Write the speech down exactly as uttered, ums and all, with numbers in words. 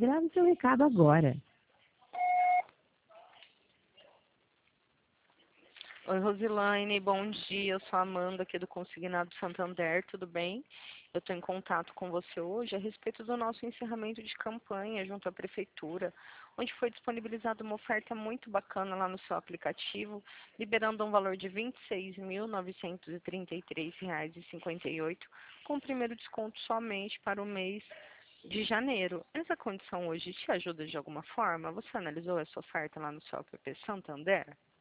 Grave seu recado agora. Oi, Rosilaine, bom dia. Eu sou a Amanda aqui do Consignado Santander, tudo bem? Eu estou em contato com você hoje a respeito do nosso encerramento de campanha junto à Prefeitura, onde foi disponibilizada uma oferta muito bacana lá no seu aplicativo, liberando um valor de vinte e seis mil novecentos e trinta e três reais e cinquenta e oito centavos, com o primeiro desconto somente para o mês de janeiro. Essa condição hoje te ajuda de alguma forma? Você analisou essa oferta lá no seu app Santander?